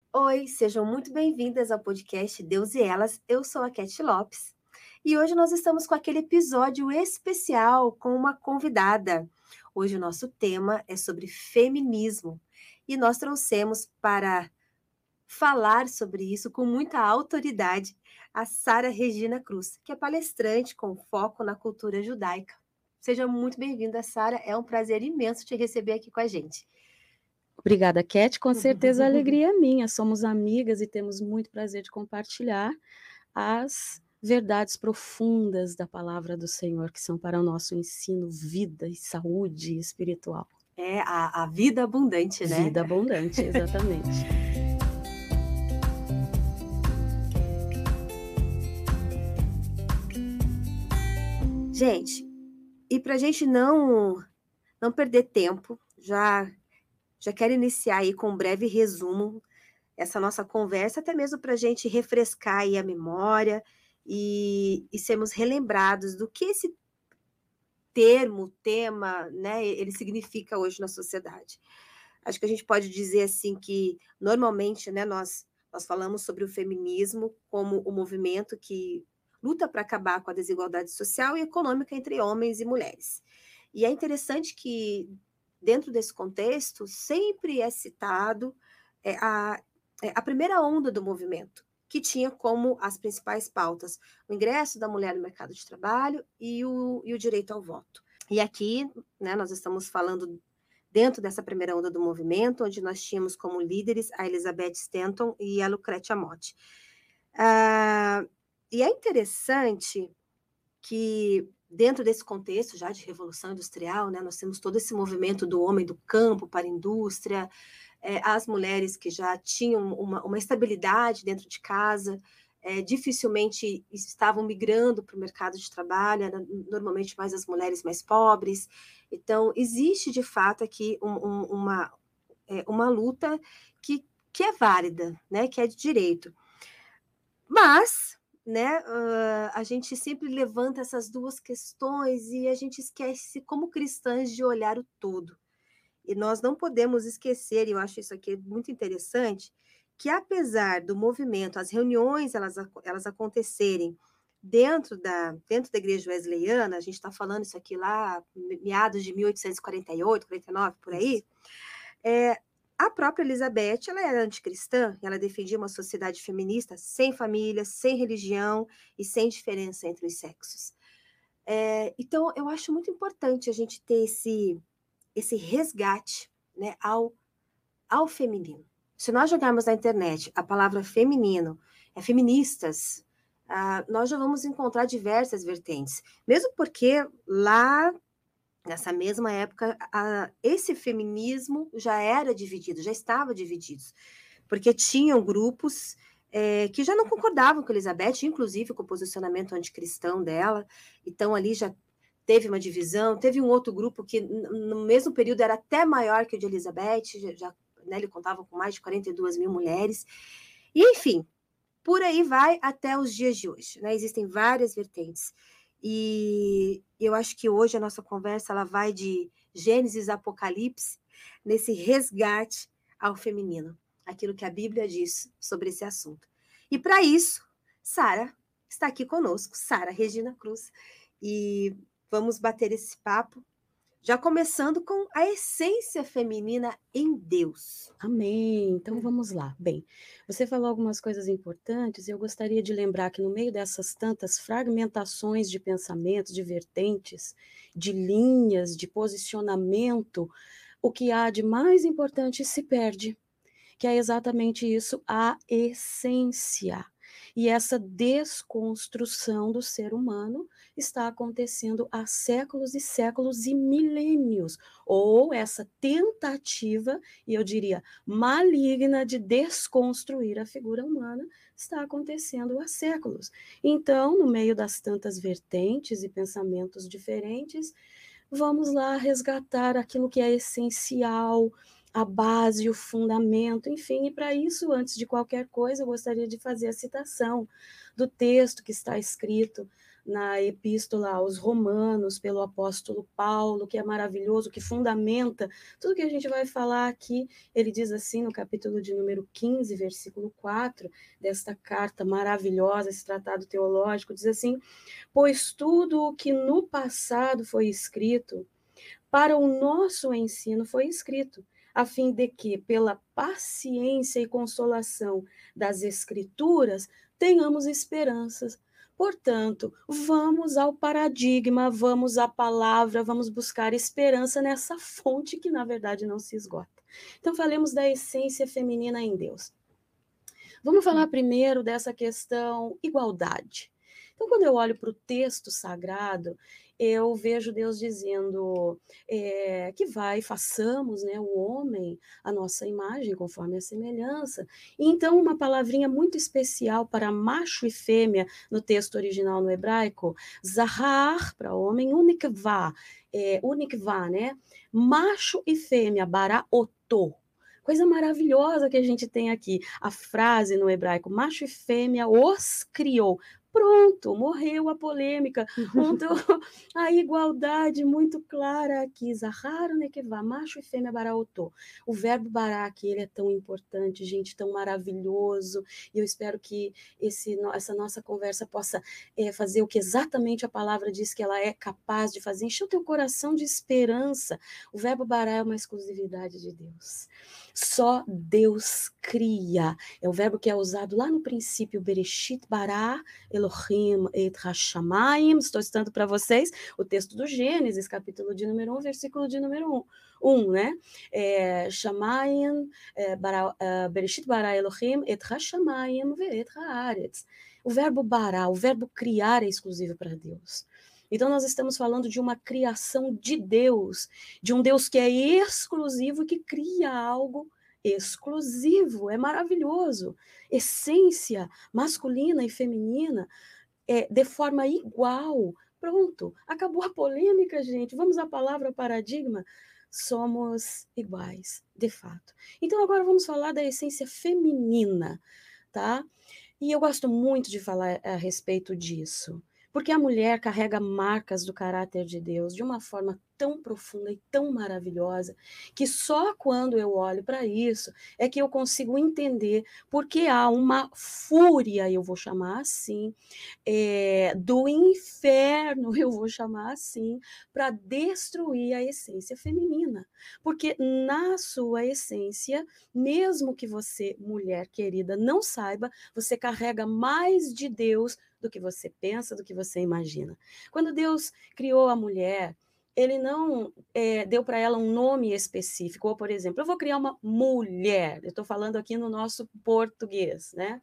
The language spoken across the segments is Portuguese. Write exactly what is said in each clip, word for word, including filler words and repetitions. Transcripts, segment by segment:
Oi, sejam muito bem-vindas ao podcast Deus e Elas. Eu sou a Cat Lopes e hoje nós estamos com aquele episódio especial com uma convidada. Hoje o nosso tema é sobre feminismo e nós trouxemos para falar sobre isso com muita autoridade a Sara Regina Cruz, que é palestrante com foco na cultura judaica. Seja muito bem-vinda, Sara. É um prazer imenso te receber aqui com a gente. Obrigada, Cat. Com certeza a alegria é minha. Somos amigas e temos muito prazer de compartilhar as verdades profundas da palavra do Senhor, que são para o nosso ensino, vida e saúde espiritual. É a, a vida abundante, né? Vida abundante, exatamente. Gente, e para a gente não não perder tempo, já já quero iniciar aí com um breve resumo essa nossa conversa, até mesmo para a gente refrescar aí a memória e, e sermos relembrados do que esse termo, tema, né, ele significa hoje na sociedade. Acho que a gente pode dizer assim que normalmente, né, nós nós falamos sobre o feminismo como o movimento que luta para acabar com a desigualdade social e econômica entre homens e mulheres. E é interessante que dentro desse contexto sempre é citado é, a, é, a primeira onda do movimento, que tinha como as principais pautas o ingresso da mulher no mercado de trabalho e o, e o direito ao voto. E aqui, né, nós estamos falando dentro dessa primeira onda do movimento, onde nós tínhamos como líderes a Elizabeth Stanton e a Lucretia Mott. Ah, e é interessante que, dentro desse contexto já de Revolução Industrial, né, nós temos todo esse movimento do homem do campo para a indústria, é, as mulheres que já tinham uma, uma estabilidade dentro de casa, é, dificilmente estavam migrando para o mercado de trabalho, era normalmente mais as mulheres mais pobres. Então, existe de fato aqui um, um, uma, é, uma luta que, que é válida, né, que é de direito. Mas, né, uh, a gente sempre levanta essas duas questões e a gente esquece, como cristãs, de olhar o todo. E nós não podemos esquecer, e eu acho isso aqui muito interessante, que apesar do movimento, as reuniões elas, elas acontecerem dentro da, dentro da igreja wesleyana, a gente está falando isso aqui lá, meados de mil oitocentos e quarenta e oito, quarenta e nove, por aí, é, a própria Elizabeth, ela era anticristã, ela defendia uma sociedade feminista sem família, sem religião e sem diferença entre os sexos. É, então, eu acho muito importante a gente ter esse, esse resgate, né, ao, ao feminino. Se nós jogarmos na internet a palavra feminino, é feministas, ah, nós já vamos encontrar diversas vertentes. Mesmo porque lá, nessa mesma época, a, esse feminismo já era dividido, já estava dividido. Porque tinham grupos é, que já não concordavam com Elizabeth, inclusive com o posicionamento anticristão dela. Então, ali já teve uma divisão, teve um outro grupo que no mesmo período era até maior que o de Elizabeth, já, já né, ele contava com mais de quarenta e duas mil mulheres, e enfim, por aí vai até os dias de hoje, né? Existem várias vertentes, e eu acho que hoje a nossa conversa ela vai de Gênesis a Apocalipse, nesse resgate ao feminino, aquilo que a Bíblia diz sobre esse assunto. E para isso, Sara está aqui conosco, Sara Regina Cruz, e vamos bater esse papo, já começando com a essência feminina em Deus. Amém. Então vamos lá. Bem, você falou algumas coisas importantes e eu gostaria de lembrar que no meio dessas tantas fragmentações de pensamento, de vertentes, de linhas, de posicionamento, o que há de mais importante se perde, que é exatamente isso, a essência. E essa desconstrução do ser humano está acontecendo há séculos e séculos e milênios, ou essa tentativa, e eu diria maligna, de desconstruir a figura humana está acontecendo há séculos. Então, no meio das tantas vertentes e pensamentos diferentes, vamos lá resgatar aquilo que é essencial, a base, o fundamento, enfim, e para isso, antes de qualquer coisa, eu gostaria de fazer a citação do texto que está escrito na epístola aos Romanos, pelo apóstolo Paulo, que é maravilhoso, que fundamenta tudo que a gente vai falar aqui. Ele diz assim no capítulo de número quinze, versículo quatro, desta carta maravilhosa, esse tratado teológico, diz assim: pois tudo o que no passado foi escrito, para o nosso ensino foi escrito, a fim de que, pela paciência e consolação das Escrituras, tenhamos esperanças. Portanto, vamos ao paradigma, vamos à palavra, vamos buscar esperança nessa fonte que, na verdade, não se esgota. Então, falemos da essência feminina em Deus. Vamos falar primeiro dessa questão igualdade. Então, quando eu olho para o texto sagrado, eu vejo Deus dizendo é, que vai, façamos, né, o homem a nossa imagem, conforme a semelhança. E então, uma palavrinha muito especial para macho e fêmea no texto original no hebraico, zahar para homem, unikvá, é, unikvá, né? Macho e fêmea, bara oto. Coisa maravilhosa que a gente tem aqui. A frase no hebraico, macho e fêmea os criou. Pronto, morreu a polêmica. Então, a igualdade muito clara aqui. Zahar nekevá, macho e fêmea baraotô. O verbo bará aqui, ele é tão importante, gente, tão maravilhoso. E eu espero que esse, essa nossa conversa possa é, fazer o que exatamente a palavra diz que ela é capaz de fazer. Encher o teu coração de esperança. O verbo bará é uma exclusividade de Deus. Só Deus cria. É o verbo que é usado lá no princípio, Bereshit bara Elohim et hashamayim. Estou citando para vocês o texto do Gênesis, capítulo de número um, versículo de número um, um né? É, shamayim, é, bara, é, Bereshit bara Elohim et hashamayim ve'et haaretz. O verbo bara, o verbo criar é exclusivo para Deus. Então, nós estamos falando de uma criação de Deus, de um Deus que é exclusivo e que cria algo exclusivo. É maravilhoso. Essência masculina e feminina é, de forma igual. Pronto, acabou a polêmica, gente. Vamos à palavra paradigma. Somos iguais, de fato. Então, agora vamos falar da essência feminina, tá? E eu gosto muito de falar a respeito disso. Porque a mulher carrega marcas do caráter de Deus de uma forma tão profunda e tão maravilhosa, que só quando eu olho para isso é que eu consigo entender porque há uma fúria, eu vou chamar assim, é, do inferno, eu vou chamar assim, para destruir a essência feminina. Porque na sua essência, mesmo que você, mulher querida, não saiba, você carrega mais de Deus do que você pensa, do que você imagina. Quando Deus criou a mulher, ele não é, deu para ela um nome específico, ou, por exemplo, eu vou criar uma mulher, eu estou falando aqui no nosso português, né?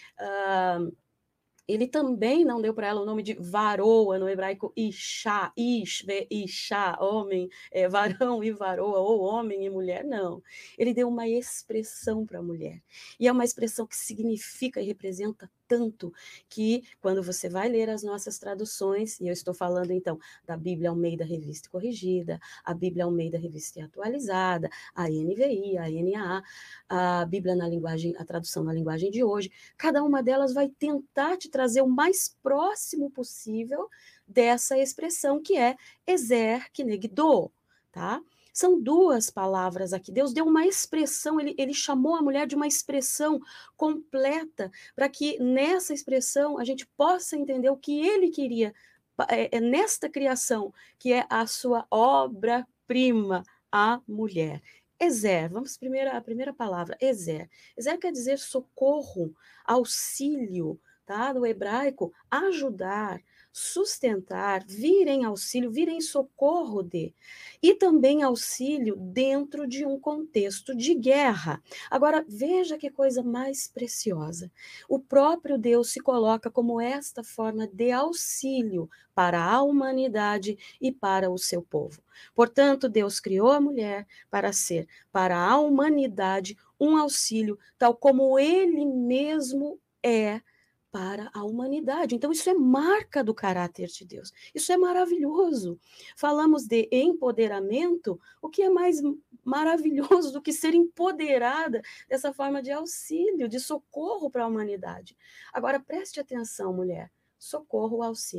Uh, ele também não deu para ela o nome de varoa, no hebraico Isha, Ish, Isha, homem, é, varão e varoa, ou homem e mulher, não. Ele deu uma expressão para a mulher. E é uma expressão que significa e representa tanto que, quando você vai ler as nossas traduções, e eu estou falando, então, da Bíblia Almeida Revista e Corrigida, a Bíblia Almeida Revista e Atualizada, a N V I, a N A A, a Bíblia na linguagem, a tradução na linguagem de hoje, cada uma delas vai tentar te trazer o mais próximo possível dessa expressão que é Ezer Kenegdo, tá? São duas palavras aqui. Deus deu uma expressão, ele, ele chamou a mulher de uma expressão completa, para que nessa expressão a gente possa entender o que ele queria é, é nesta criação, que é a sua obra-prima, a mulher. Ezer, vamos primeiro a primeira palavra, Ezer. Ezer quer dizer socorro, auxílio, tá? No hebraico, ajudar, sustentar, vir em auxílio, vir em socorro de. E também auxílio dentro de um contexto de guerra. Agora, veja que coisa mais preciosa. O próprio Deus se coloca como esta forma de auxílio para a humanidade e para o seu povo. Portanto, Deus criou a mulher para ser, para a humanidade, um auxílio, tal como ele mesmo é para a humanidade. Então, isso é marca do caráter de Deus. Isso é maravilhoso. Falamos de empoderamento, o que é mais maravilhoso do que ser empoderada dessa forma de auxílio, de socorro para a humanidade. Agora, preste atenção, mulher. Socorro, auxílio.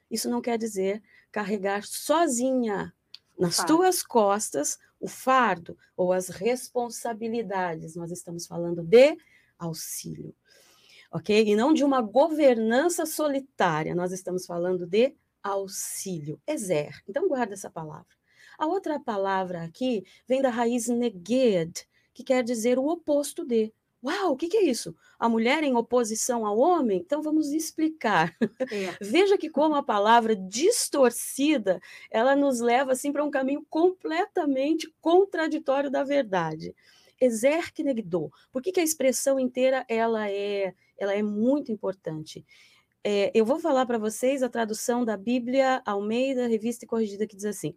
Isso não quer dizer carregar sozinha O nas fardo. tuas costas o fardo ou as responsabilidades. Nós estamos falando de auxílio, ok? E não de uma governança solitária. Nós estamos falando de auxílio, ezer. Então guarda essa palavra. A outra palavra aqui vem da raiz neged, que quer dizer o oposto de. Uau, o que, que é isso? A mulher em oposição ao homem? Então vamos explicar. É. Veja que como a palavra distorcida, ela nos leva assim para um caminho completamente contraditório da verdade. Ezer Kenegdo. Por que, que a expressão inteira ela é, ela é muito importante? É, eu vou falar para vocês a tradução da Bíblia Almeida, Revista e Corrigida, que diz assim: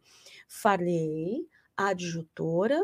falei, adjutora,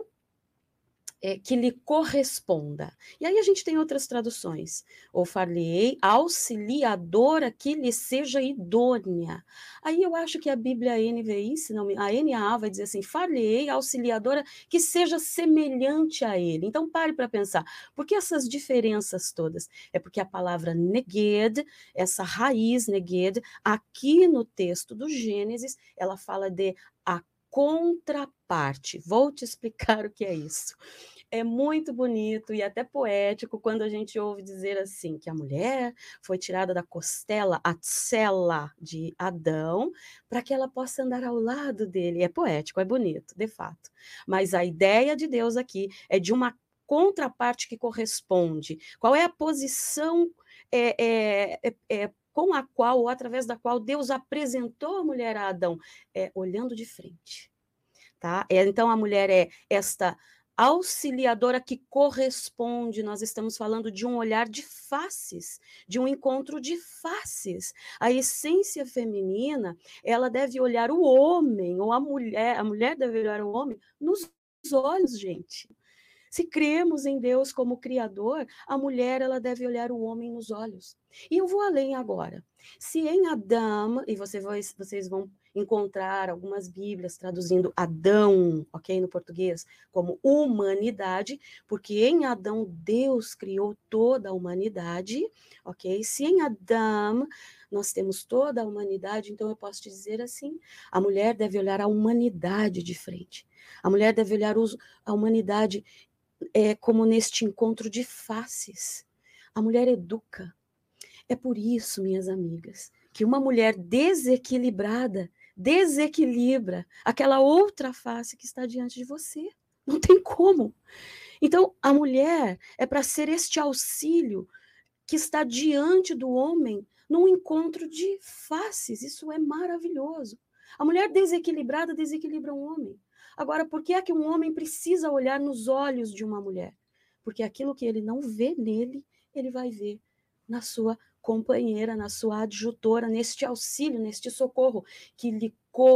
é, que lhe corresponda. E aí a gente tem outras traduções. Ou far-lhe-ei auxiliadora que lhe seja idônea. Aí eu acho que a Bíblia N V I, se não me, a N A A vai dizer assim, far-lhe-ei auxiliadora que seja semelhante a ele. Então pare para pensar, por que essas diferenças todas? É porque a palavra neged, essa raiz neged, aqui no texto do Gênesis, ela fala de a contraparte. Vou te explicar o que é isso. É muito bonito e até poético quando a gente ouve dizer assim, que a mulher foi tirada da costela, a tsela de Adão, para que ela possa andar ao lado dele. É poético, é bonito, de fato. Mas a ideia de Deus aqui é de uma contraparte que corresponde. Qual é a posição é, é, é, é, com a qual, ou através da qual Deus apresentou a mulher a Adão? É olhando de frente. Tá? É, então, a mulher é esta auxiliadora que corresponde, nós estamos falando de um olhar de faces, de um encontro de faces. A essência feminina, ela deve olhar o homem, ou a mulher, a mulher deve olhar o homem nos olhos, gente. Se cremos em Deus como Criador, a mulher ela deve olhar o homem nos olhos. E eu vou além agora. Se em Adão, e você vai, vocês vão encontrar algumas Bíblias traduzindo Adão, ok, no português, como humanidade, porque em Adão Deus criou toda a humanidade, ok? Se em Adão nós temos toda a humanidade, então eu posso te dizer assim, a mulher deve olhar a humanidade de frente. A mulher deve olhar os, a humanidade é, como neste encontro de faces. A mulher educa. É por isso, minhas amigas, que uma mulher desequilibrada desequilibra aquela outra face que está diante de você. Não tem como. Então, a mulher é para ser este auxílio que está diante do homem num encontro de faces. Isso é maravilhoso. A mulher desequilibrada desequilibra um homem. Agora, por que é que um homem precisa olhar nos olhos de uma mulher? Porque aquilo que ele não vê nele, ele vai ver na sua companheira, na sua adjutora, neste auxílio, neste socorro que lhe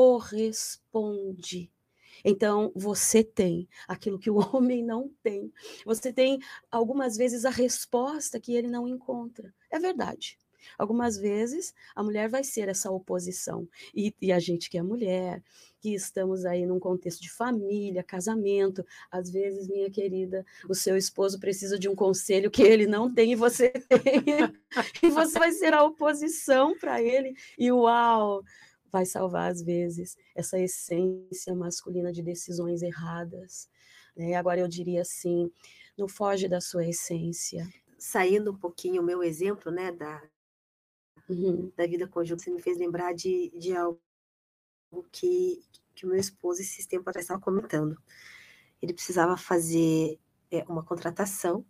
corresponde. Então, você tem aquilo que o homem não tem. Você tem, algumas vezes, a resposta que ele não encontra. É verdade. Algumas vezes, a mulher vai ser essa oposição. E, e a gente que é mulher, que estamos aí num contexto de família, casamento, às vezes, minha querida, o seu esposo precisa de um conselho que ele não tem e você tem. E você vai ser a oposição para ele. E uau! Vai salvar, às vezes, essa essência masculina de decisões erradas. Né? Agora, eu diria assim, não foge da sua essência. Saindo um pouquinho o meu exemplo, né, da, uhum. da vida conjugal, você me fez lembrar de, de algo que, que o meu esposo, esses tempos atrás, estava comentando. Ele precisava fazer é, uma contratação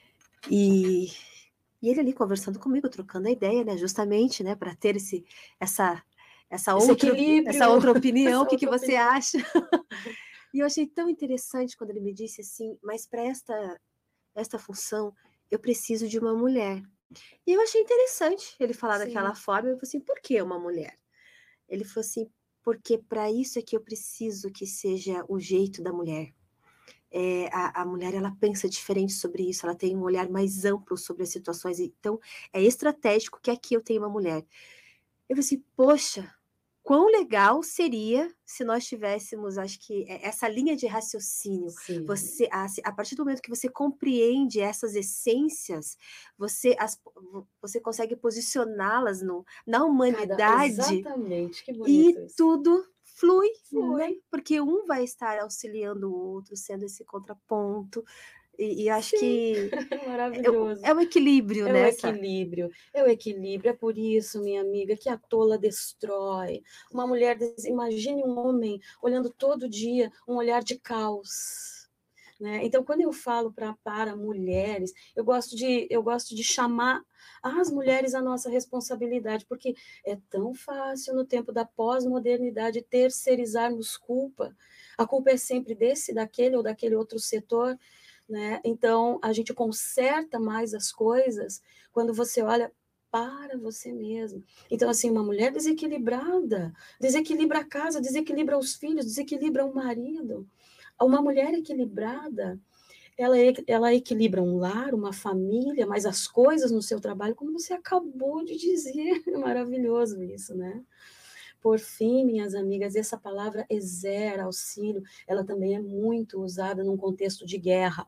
e, e ele ali conversando comigo, trocando a ideia, né, justamente, né, para ter esse, essa... Essa outra, essa outra opinião, o que, que você opinião. acha? E eu achei tão interessante quando ele me disse assim, mas para esta, esta função, eu preciso de uma mulher. E eu achei interessante ele falar Sim. daquela forma, eu falei assim, por que uma mulher? Ele falou assim, porque para isso é que eu preciso que seja o jeito da mulher. É, a, a mulher, ela pensa diferente sobre isso, ela tem um olhar mais amplo sobre as situações, então é estratégico que aqui eu tenho uma mulher. Eu falei assim, poxa, quão legal seria se nós tivéssemos, acho que, e essa linha de raciocínio. Sim. Você a se a partir do momento que você compreende essas essências, você as vo você consegue posicioná-las no na Cada humanidade, exatamente, que bonito e isso. tudo flui, né, Flui. porque um vai estar auxiliando o outro, sendo esse contraponto, e e acho Sim, que é o maravilhoso. é o equilíbrio, É o né, essa equilíbrio, é o equilíbrio, é por isso, minha amiga, que a tola destrói. Uma mulher des imagine um homem olhando todo dia um olhar de caos, né. Então quando eu falo pra para mulheres, eu gosto de eu gosto de chamar as mulheres à nossa responsabilidade, porque é tão fácil no tempo da pós-modernidade terceirizarmos culpa. A culpa é sempre desse, daquele ou daquele outro setor, né. Então a gente conserta mais as coisas quando você olha para você mesmo. Então, assim, uma mulher desequilibrada, desequilibra a casa, desequilibra os filhos, desequilibra o marido. Uma mulher equilibrada, ela eq ela equilibra um lar, uma família, mas as coisas no seu trabalho, como você acabou de dizer, é maravilhoso isso, né. Por fim, minhas amigas, essa palavra Ezer, auxílio, ela também é muito usada num contexto de guerra.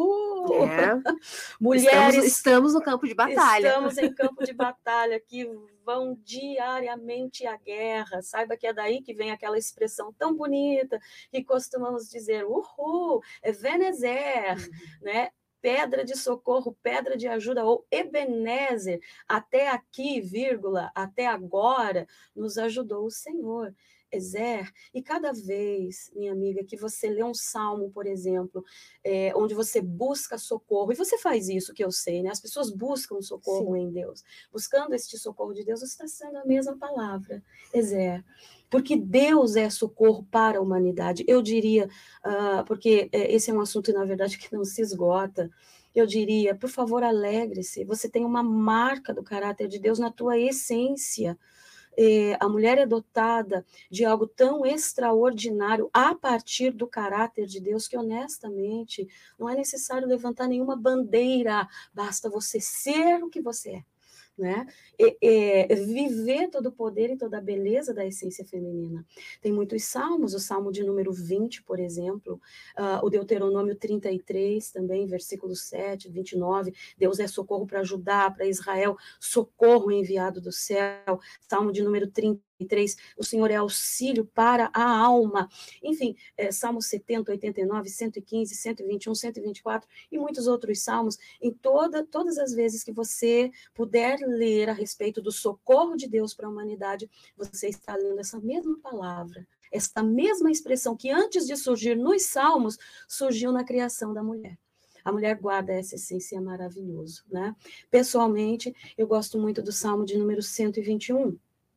Uhul! É, estamos Mulheres estamos no campo de batalha. estamos em campo de batalha, que vão diariamente à guerra. Saiba que é daí que vem aquela expressão tão bonita, que costumamos dizer: "Uhul, Ebenezer", Uhum. né, pedra de socorro, pedra de ajuda, ou Ebenezer, até aqui, vírgula, até agora, nos ajudou o Senhor. Ezer, e cada vez, minha amiga, que você lê um salmo, por exemplo, eh, onde você busca socorro, e você faz isso, que eu sei, né, as pessoas buscam socorro Sim. em Deus. Buscando este socorro de Deus, você está sendo a mesma palavra, Ezer, porque Deus é socorro para a humanidade. Eu diria, hã, porque, eh, esse é um assunto, na verdade, que não se esgota, eu diria: "Por favor, alegre-se, você tem uma marca do caráter de Deus na tua essência". Eh, a mulher é dotada de algo tão extraordinário a partir do caráter de Deus, que honestamente, não é necessário levantar nenhuma bandeira, basta você ser o que você é, né. E eh, viver todo o poder e toda a beleza da essência feminina. Tem muitos salmos, o salmo de número vinte, por exemplo, hã, o Deuteronômio trinta e três também, versículo sete, vinte e nove, Deus é socorro para Judá, para Israel, socorro enviado do céu. Salmo de número trinta e três, o Senhor é auxílio para a alma. Enfim, eh, Salmo setenta, oitenta e nove, cento e quinze, cento e vinte e um, cento e vinte e quatro e muitos outros salmos. Em toda todas as vezes que você puder ler a respeito do socorro de Deus para a humanidade, você está lendo essa mesma palavra, esta mesma expressão que antes de surgir nos salmos, surgiu na criação da mulher. A mulher guarda essa essência, é maravilhoso, né. Pessoalmente, eu gosto muito do salmo de número cento e vinte e um,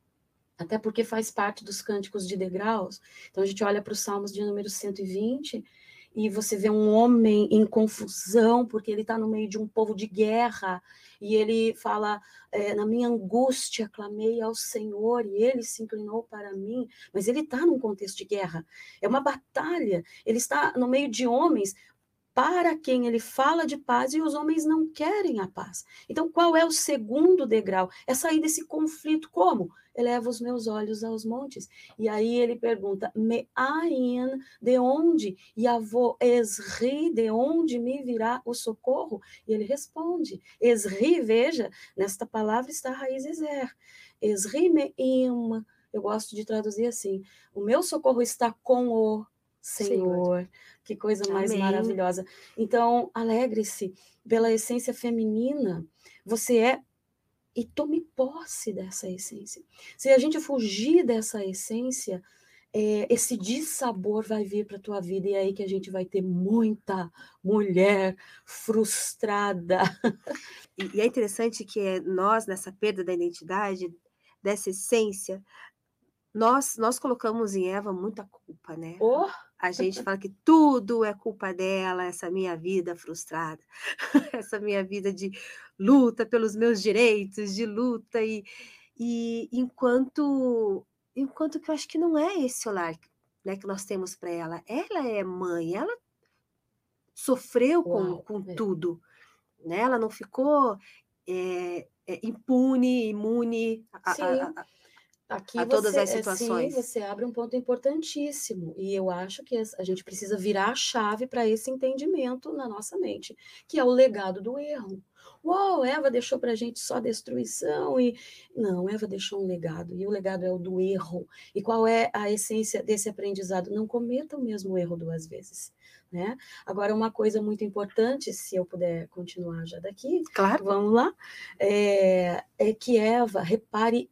até porque faz parte dos cânticos de degraus. Então a gente olha para os salmos de número cento e vinte, e você vê um homem em confusão, porque ele está no meio de um povo de guerra, e ele fala, eh: "Na minha angústia clamei ao Senhor e ele se inclinou para mim", mas ele está num contexto de guerra, é uma batalha, ele está no meio de homens para quem ele fala de paz e os homens não querem a paz. Então qual é o segundo degrau? É sair desse conflito, como? Eleva os meus olhos aos montes. E aí ele pergunta: "Me'ain", de onde? Yavô, Esri, de onde me virá o socorro? E ele responde, Esri, veja, nesta palavra está a raiz Ezer. Esri me'im, eu gosto de traduzir assim, o meu socorro está com o Senhor. Senhor. Que coisa mais Amém. maravilhosa. Então, alegre-se pela essência feminina, você é, e tome posse dessa essência. Se a gente fugir dessa essência, eh, esse dissabor vai vir para a tua vida, e é aí que a gente vai ter muita mulher frustrada. E e é interessante que, eh, nós, nessa perda da identidade, dessa essência, nós nós colocamos em Eva muita culpa, né. Oh! A gente fala que tudo é culpa dela, essa minha vida frustrada, essa minha vida de luta pelos meus direitos, de luta, e e enquanto enquanto que eu acho que não é esse olhar, né, que nós temos para ela. Ela é mãe, ela sofreu com Uau! com É. tudo, né, ela não ficou, eh eh, impune, imune a a Sim. a a Aqui a todas você, as é, sim, situações. você abre um ponto importantíssimo, e eu acho que a gente precisa virar a chave para esse entendimento na nossa mente, que é o legado do erro. Uau, Eva deixou para a gente só destruição e... Não, Eva deixou um legado, e o legado é o do erro. E qual é a essência desse aprendizado? Não cometa o mesmo erro duas vezes, né? Agora, uma coisa muito importante, se eu puder continuar já daqui, Claro. vamos lá, é, é que Eva, repare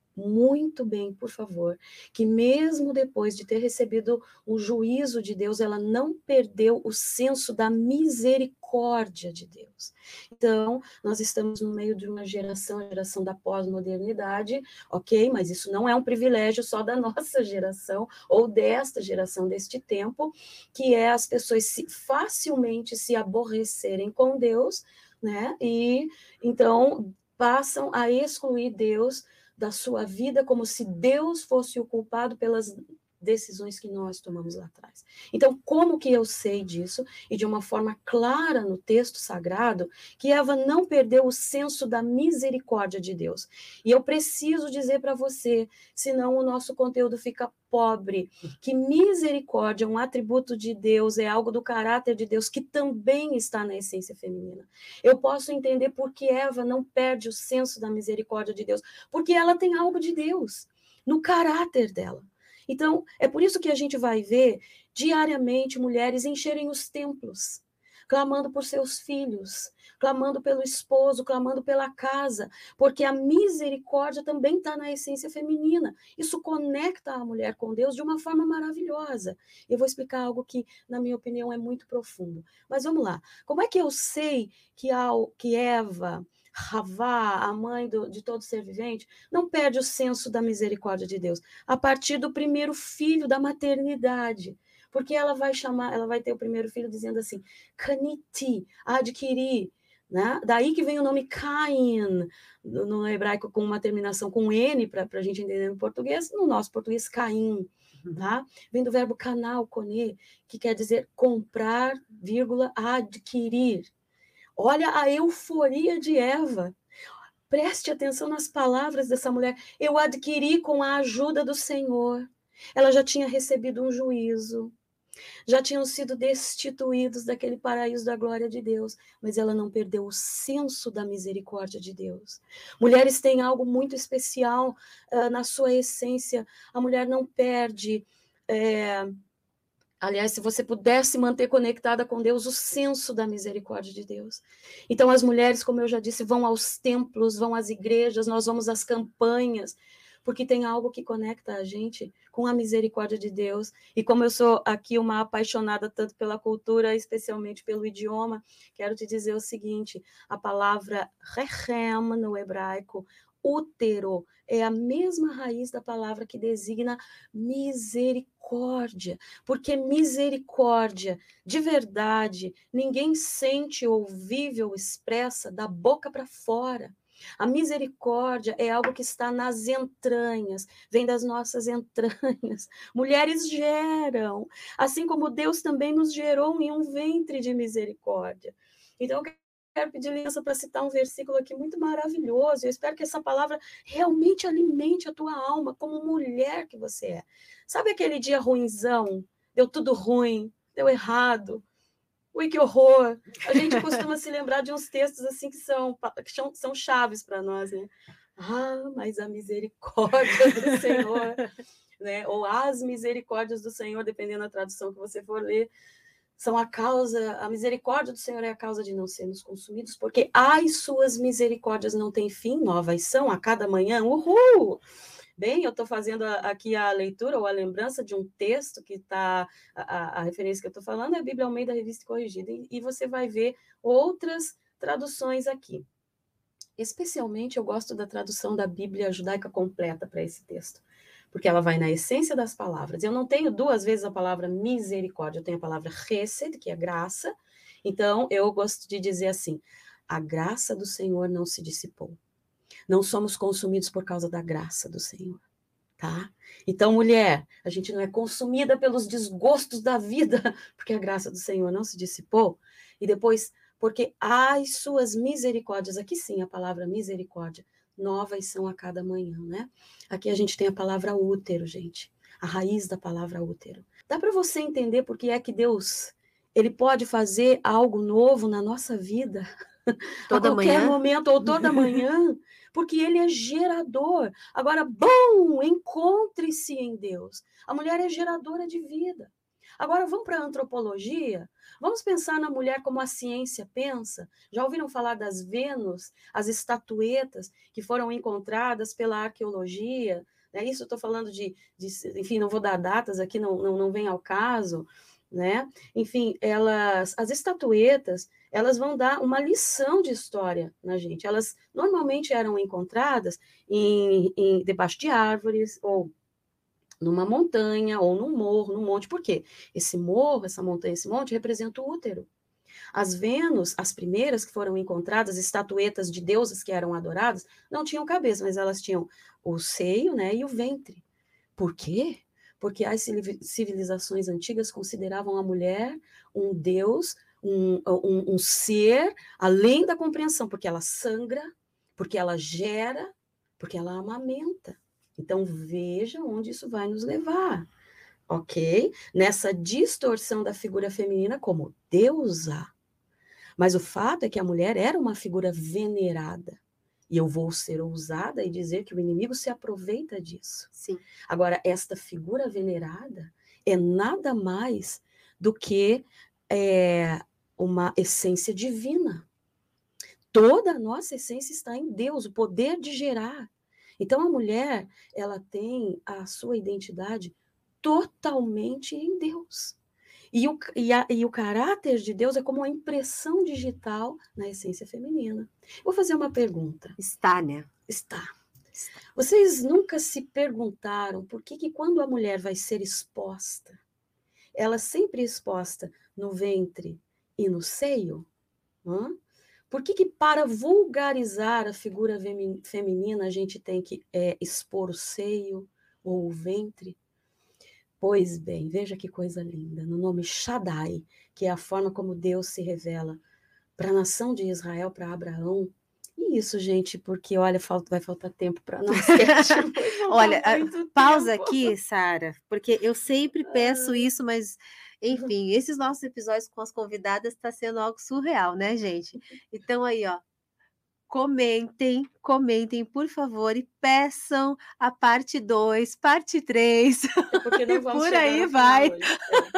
muito bem, por favor, que mesmo depois de ter recebido o juízo de Deus, ela não perdeu o senso da misericórdia de Deus. Então, nós estamos no meio de uma geração, a geração da pós-modernidade, ok, mas isso não é um privilégio só da nossa geração, ou desta geração, deste tempo, que é as pessoas se, facilmente se aborrecerem com Deus, né, e então passam a excluir Deus da sua vida, como se Deus fosse o culpado pelas decisões que nós tomamos lá atrás. Então, como que eu sei disso? E de uma forma clara no texto sagrado, que Eva não perdeu o senso da misericórdia de Deus. E eu preciso dizer para você, senão o nosso conteúdo fica pobre, que misericórdia é um atributo de Deus, é algo do caráter de Deus, que também está na essência feminina. Eu posso entender por que Eva não perde o senso da misericórdia de Deus, porque ela tem algo de Deus no caráter dela. Então, é por isso que a gente vai ver diariamente mulheres encherem os templos, clamando por seus filhos, clamando pelo esposo, clamando pela casa, porque a misericórdia também está na essência feminina. Isso conecta a mulher com Deus de uma forma maravilhosa. Eu vou explicar algo que, na minha opinião, é muito profundo. Mas vamos lá. Como é que eu sei que, ao, que Eva... Havá, a mãe do, de todo ser vivente, não perde o senso da misericórdia de Deus a partir do primeiro filho da maternidade, porque ela vai chamar, ela vai ter o primeiro filho dizendo assim, kaniti, adquirir, né? Daí que vem o nome Caim, no, no hebraico com uma terminação com N, para a gente entender no português, no nosso português Caim, tá? Vem do verbo canal, coné, que quer dizer comprar, vírgula, adquirir. Olha a euforia de Eva. Preste atenção nas palavras dessa mulher. Eu adquiri com a ajuda do Senhor. Ela já tinha recebido um juízo, já tinham sido destituídos daquele paraíso da glória de Deus, mas ela não perdeu o senso da misericórdia de Deus. Mulheres têm algo muito especial uh, na sua essência. A mulher não perde... É... Aliás, se você pudesse manter conectada com Deus, o senso da misericórdia de Deus. Então, as mulheres, como eu já disse, vão aos templos, vão às igrejas, nós vamos às campanhas, porque tem algo que conecta a gente com a misericórdia de Deus. E como eu sou aqui uma apaixonada tanto pela cultura, especialmente pelo idioma, quero te dizer o seguinte, a palavra rechem no hebraico, útero, é a mesma raiz da palavra que designa misericórdia, porque misericórdia, de verdade, ninguém sente ou vive ou expressa da boca para fora. A misericórdia é algo que está nas entranhas, vem das nossas entranhas. Mulheres geram, assim como Deus também nos gerou em um ventre de misericórdia. Então, eu quero pedir licença para citar um versículo aqui muito maravilhoso. Eu espero que essa palavra realmente alimente a tua alma como mulher que você é. Sabe aquele dia ruinzão? Deu tudo ruim, deu errado. Ui, que horror! A gente costuma se lembrar de uns textos assim que são, que são, são chaves para nós, né? Ah, mas a misericórdia do Senhor, né? Ou as misericórdias do Senhor, dependendo da tradução que você for ler, são a causa, a misericórdia do Senhor é a causa de não sermos consumidos, porque as suas misericórdias não têm fim, novas são a cada manhã, uhul! Bem, eu estou fazendo aqui a leitura ou a lembrança de um texto que está, a, a referência que eu estou falando é a Bíblia Almeida Revista Corrigida, e, e você vai ver outras traduções aqui. Especialmente eu gosto da tradução da Bíblia Judaica Completa para esse texto, porque ela vai na essência das palavras. Eu não tenho duas vezes a palavra misericórdia, eu tenho a palavra chesed, que é graça, então eu gosto de dizer assim, a graça do Senhor não se dissipou. Não somos consumidos por causa da graça do Senhor, tá? Então, mulher, a gente não é consumida pelos desgostos da vida, porque a graça do Senhor não se dissipou. E depois, porque as suas misericórdias, aqui sim a palavra misericórdia, novas são a cada manhã, né? Aqui a gente tem a palavra útero, gente, a raiz da palavra útero. Dá para você entender por que é que Deus, ele pode fazer algo novo na nossa vida a Toda qualquer manhã. momento ou toda manhã, porque ele é gerador. Agora, bom, encontre-se em Deus. A mulher é geradora de vida. Agora, vamos para a antropologia? Vamos pensar na mulher como a ciência pensa? Já ouviram falar das Vênus, as estatuetas que foram encontradas pela arqueologia? Né? Isso eu estou falando de, de, enfim, não vou dar datas aqui, não, não, não vem ao caso, né? Enfim, elas, as estatuetas, elas vão dar uma lição de história na gente. Elas normalmente eram encontradas em, em, debaixo de árvores, ou numa montanha, ou num morro, num monte. Por quê? Esse morro, essa montanha, esse monte representa o útero. As Vênus, as primeiras que foram encontradas, estatuetas de deusas que eram adoradas, não tinham cabeça, mas elas tinham o seio, né, e o ventre. Por quê? Porque as civilizações antigas consideravam a mulher um deus, um, um, um ser além da compreensão, porque ela sangra, porque ela gera, porque ela amamenta. Então veja onde isso vai nos levar, ok? Nessa distorção da figura feminina como deusa. Mas o fato é que a mulher era uma figura venerada. E eu vou ser ousada e dizer que o inimigo se aproveita disso. Sim. Agora, esta figura venerada é nada mais do que é, uma essência divina. Toda a nossa essência está em Deus, o poder de gerar. Então, a mulher, ela tem a sua identidade totalmente em Deus. E o, e, a, e o caráter de Deus é como uma impressão digital na essência feminina. Vou fazer uma pergunta. Está, né? Está. Está. Vocês nunca se perguntaram por que, que quando a mulher vai ser exposta, ela sempre é exposta no ventre e no seio? Hã? Por que, que para vulgarizar a figura feminina a gente tem que é, expor o seio ou o ventre? Pois bem, veja que coisa linda, no nome Shaddai, que é a forma como Deus se revela para a nação de Israel, para Abraão. E isso, gente, porque, olha, falta, vai faltar tempo para nós. Olha, pausa tempo. Aqui, Sara, porque eu sempre peço ah. isso, mas, enfim, esses nossos episódios com as convidadas está sendo algo surreal, né, gente? Então, aí, ó, comentem, comentem, por favor, e peçam a parte dois, parte três. É porque não vamos por aí vai. Hoje,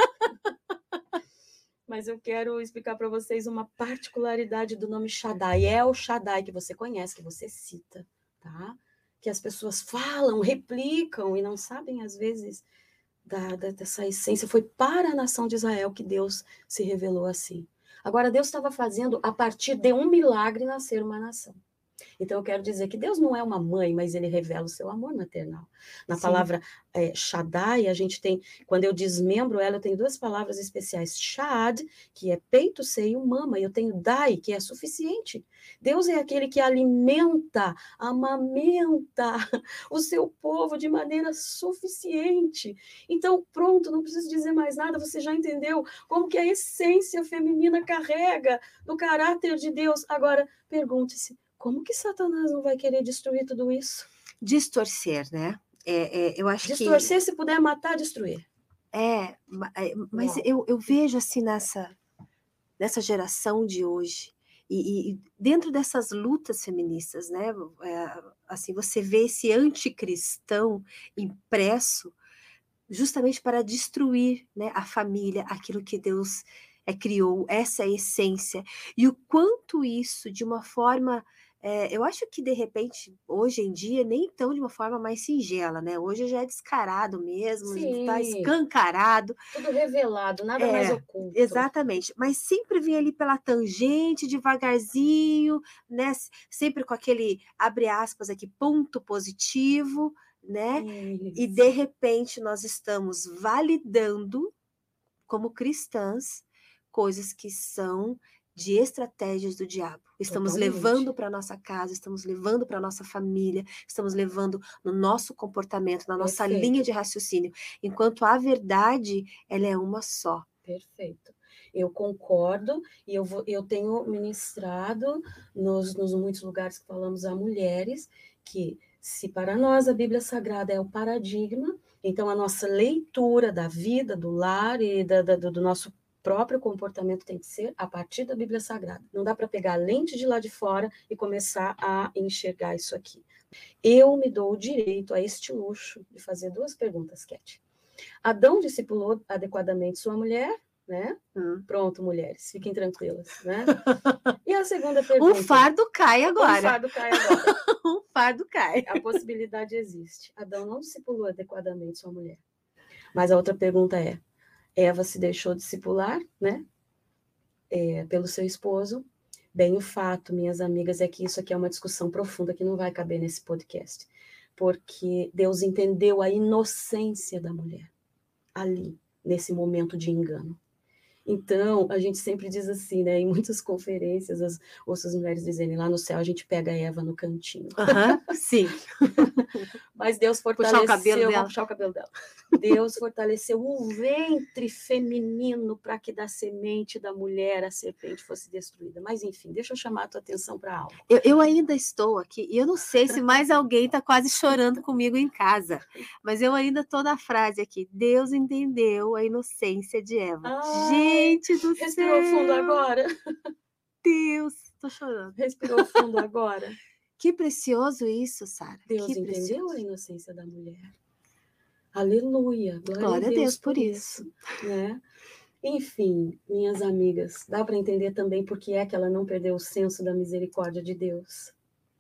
é. Mas eu quero explicar para vocês uma particularidade do nome Shaddai. É o Shaddai que você conhece, que você cita, tá? Que as pessoas falam, replicam e não sabem, às vezes, da, da, dessa essência. Foi para a nação de Israel que Deus se revelou assim. Agora, Deus estava fazendo, a partir de um milagre, nascer uma nação. Então, eu quero dizer que Deus não é uma mãe, mas ele revela o seu amor maternal. Na Sim. palavra é, Shaddai, a gente tem, quando eu desmembro ela, eu tenho duas palavras especiais. Shad, que é peito, seio, mama, e eu tenho Dai, que é suficiente. Deus é aquele que alimenta, amamenta o seu povo de maneira suficiente. Então, pronto, não preciso dizer mais nada, você já entendeu como que a essência feminina carrega do caráter de Deus. Agora, pergunte-se, como que Satanás não vai querer destruir tudo isso? Distorcer, né? É, é, eu acho Distorcer, que... se puder matar, destruir. É, mas eu, eu vejo assim nessa, nessa geração de hoje, e, e dentro dessas lutas feministas, né? É, assim, você vê esse anticristão impresso justamente para destruir, né, a família, aquilo que Deus é, criou, essa essência. E o quanto isso, de uma forma... É, eu acho que, de repente, hoje em dia, nem tão de uma forma mais singela, né? Hoje já é descarado mesmo, está escancarado. Tudo revelado, nada é, mais oculto. Exatamente, mas sempre vem ali pela tangente, devagarzinho, né? Sempre com aquele, abre aspas aqui, ponto positivo, né? Isso. E, de repente, nós estamos validando, como cristãs, coisas que são de estratégias do diabo. Estamos Totalmente. levando para a nossa casa, estamos levando para a nossa família, estamos levando no nosso comportamento, na nossa Perfeito. linha de raciocínio, enquanto a verdade, ela é uma só. Perfeito. eu concordo, e eu, vou, eu tenho ministrado nos, nos muitos lugares que falamos a mulheres, que se para nós a Bíblia Sagrada é o paradigma, então a nossa leitura da vida, do lar e da, da, do nosso próprio comportamento tem que ser a partir da Bíblia Sagrada. Não dá para pegar a lente de lá de fora e começar a enxergar isso aqui. Eu me dou o direito a este luxo de fazer duas perguntas, Cat. Adão discipulou adequadamente sua mulher, né? Hum. Pronto, mulheres, fiquem tranquilas, né? E a segunda pergunta... Um fardo cai agora. Um fardo cai agora. Um fardo cai. A possibilidade existe. Adão não discipulou adequadamente sua mulher. Mas a outra pergunta é, Eva se deixou discipular, né? É, pelo seu esposo. Bem, o fato, minhas amigas, é que isso aqui é uma discussão profunda que não vai caber nesse podcast. Porque Deus entendeu a inocência da mulher ali, nesse momento de engano. Então, a gente sempre diz assim, né? Em muitas conferências, as, ouço as mulheres dizerem, lá no céu a gente pega a Eva no cantinho. Uhum, sim. Mas Deus fortaleceu... Puxar o cabelo dela. Puxar o cabelo dela. Deus fortaleceu o ventre feminino para que da semente da mulher a serpente fosse destruída. Mas, enfim, deixa eu chamar a tua atenção para algo. Eu, eu ainda estou aqui, e eu não sei se mais alguém está quase chorando comigo em casa, mas eu ainda estou na frase aqui, Deus entendeu a inocência de Eva. Ai, gente do respirou céu! Respirou fundo agora. Deus, estou chorando. Respirou fundo agora. Que precioso isso, Sara. Deus que entendeu precioso. A inocência da mulher. Aleluia, glória, glória a Deus, Deus por isso. isso né? Enfim, minhas amigas, dá para entender também por que é que ela não perdeu o senso da misericórdia de Deus.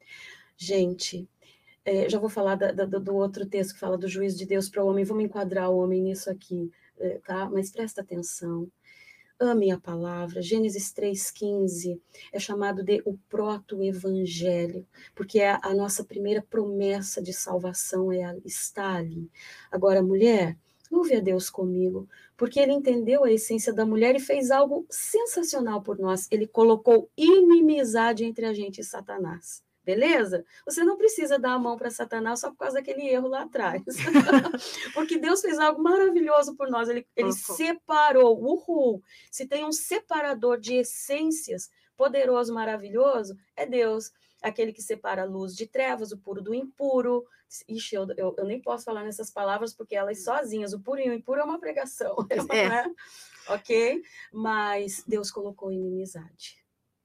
Gente, é, já vou falar da, da, do outro texto que fala do juízo de Deus para o homem, vamos enquadrar o homem nisso aqui, é, tá? Mas presta atenção. Amem a palavra. Gênesis três, quinze é chamado de o proto-evangelho, porque é a nossa primeira promessa de salvação é, está ali. Agora, mulher, louve a Deus comigo, porque ele entendeu a essência da mulher e fez algo sensacional por nós. Ele colocou inimizade entre a gente e Satanás. Beleza? Você não precisa dar a mão para Satanás só por causa daquele erro lá atrás. Porque Deus fez algo maravilhoso por nós. Ele, ele uhum. separou. Uhul! Se tem um separador de essências poderoso, maravilhoso, é Deus. Aquele que separa a luz de trevas, o puro do impuro. Ixi, eu, eu, eu nem posso falar nessas palavras porque elas sozinhas, o puro e o impuro é uma pregação. É. Né? Ok? Mas Deus colocou inimizade.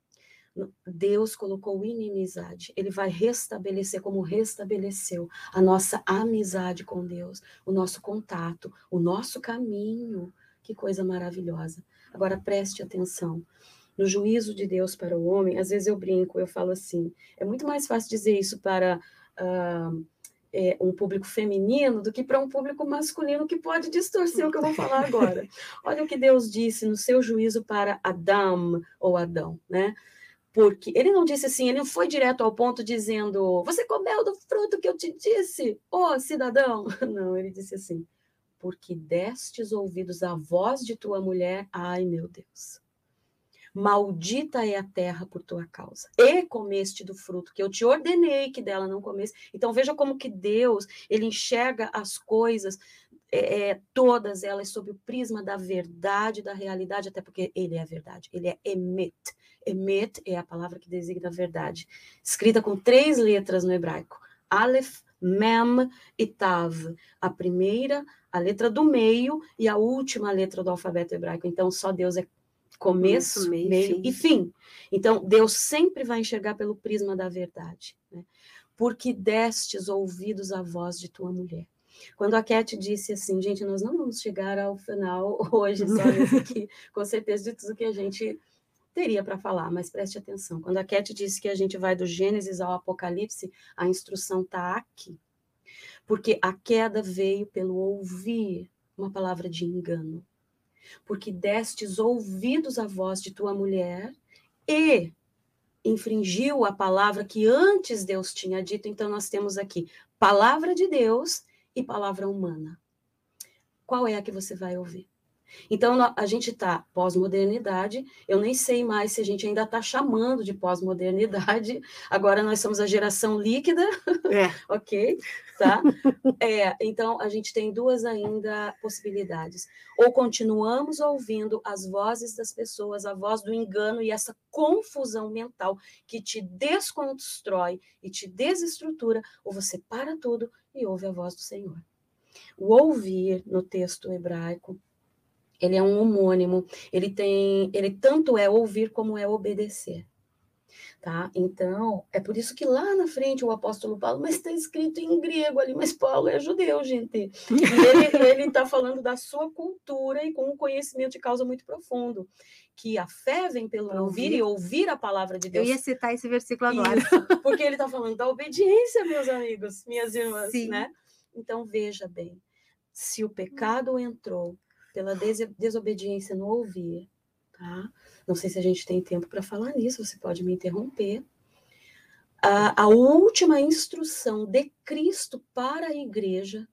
Deus colocou inimizade, ele vai restabelecer como restabeleceu a nossa amizade com Deus, o nosso contato, o nosso caminho, que coisa maravilhosa. Agora preste atenção, no juízo de Deus para o homem, às vezes eu brinco, eu falo assim, é muito mais fácil dizer isso para uh, é, um público feminino do que para um público masculino que pode distorcer o que eu vou falar agora. Olha o que Deus disse no seu juízo para Adão ou Adão, né? Porque ele não disse assim, ele não foi direto ao ponto dizendo, você comeu do fruto que eu te disse, ô oh, cidadão. Não, ele disse assim, porque destes ouvidos à voz de tua mulher, ai meu Deus, maldita é a terra por tua causa, e comeste do fruto que eu te ordenei que dela não comesse. Então veja como que Deus, ele enxerga as coisas, é, é, todas elas sob o prisma da verdade, da realidade, até porque ele é a verdade, ele é emet. Emet é a palavra que designa a verdade, escrita com três letras no hebraico, Aleph, Mem e Tav, a primeira, a letra do meio e a última letra do alfabeto hebraico, então só Deus é começo, Isso, meio, meio fim. e fim. Então, Deus sempre vai enxergar pelo prisma da verdade, né? Porque destes ouvidos à voz de tua mulher. Quando a Cat disse assim, gente, nós não vamos chegar ao final hoje, só nesse aqui, com certeza de tudo que a gente teria para falar, mas preste atenção. Quando a Cat disse que a gente vai do Gênesis ao Apocalipse, a instrução está aqui. Porque a queda veio pelo ouvir, uma palavra de engano. Porque destes ouvidos à voz de tua mulher e infringiu a palavra que antes Deus tinha dito. Então nós temos aqui palavra de Deus e palavra humana. Qual é a que você vai ouvir? Então, nó- a gente está pós-modernidade, eu nem sei mais se a gente ainda está chamando de pós-modernidade, agora nós somos a geração líquida, É. ok? Tá? É, então, a gente tem duas ainda possibilidades. Ou continuamos ouvindo as vozes das pessoas, a voz do engano e essa confusão mental que te desconstrói e te desestrutura, ou você para tudo e ouve a voz do Senhor. O ouvir, no texto hebraico, ele é um homônimo, ele tem, ele tanto é ouvir como é obedecer. Tá? Então, é por isso que lá na frente o apóstolo Paulo, mas está escrito em grego ali, mas Paulo é judeu, gente. E ele está falando da sua cultura e com um conhecimento de causa muito profundo, que a fé vem pelo ouvir, ouvir e ouvir a palavra de Deus. Eu ia citar esse versículo agora. Isso, porque ele está falando da obediência, meus amigos, minhas irmãs, Sim. né? Então, veja bem, se o pecado entrou pela des desobediência no ouvir, tá? Não sei se a gente tem tempo para falar nisso, você pode me interromper. A, a última instrução de Cristo para a igreja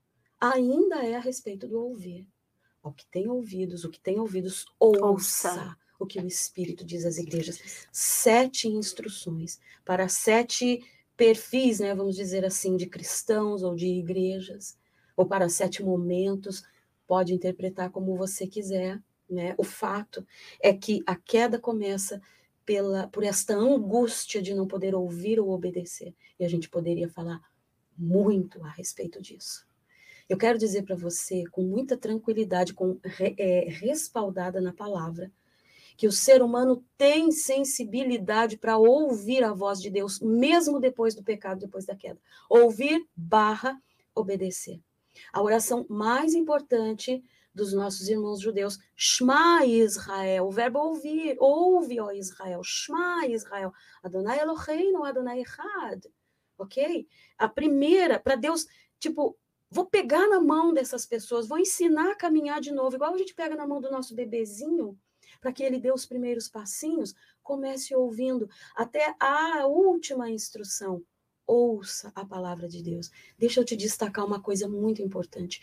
ainda é a respeito do ouvir. O que tem ouvidos, o que tem ouvidos, ouça, ouça o que o Espírito diz às igrejas. Sete instruções para sete perfis, né, vamos dizer assim, de cristãos ou de igrejas, ou para sete momentos, pode interpretar como você quiser. Né? O fato é que a queda começa pela, por esta angústia de não poder ouvir ou obedecer. E a gente poderia falar muito a respeito disso. Eu quero dizer para você, com muita tranquilidade, com, é, respaldada na palavra, que o ser humano tem sensibilidade para ouvir a voz de Deus, mesmo depois do pecado, depois da queda. Ouvir barra obedecer. A oração mais importante dos nossos irmãos judeus, Shema Israel, o verbo ouvir, ouve, ó Israel, Shema Israel, Adonai Eloheinu, Adonai Echad, ok? A primeira, para Deus, tipo, vou pegar na mão dessas pessoas, vou ensinar a caminhar de novo, igual a gente pega na mão do nosso bebezinho, para que ele dê os primeiros passinhos, comece ouvindo, até a última instrução. Ouça a palavra de Deus. Deixa eu te destacar uma coisa muito importante.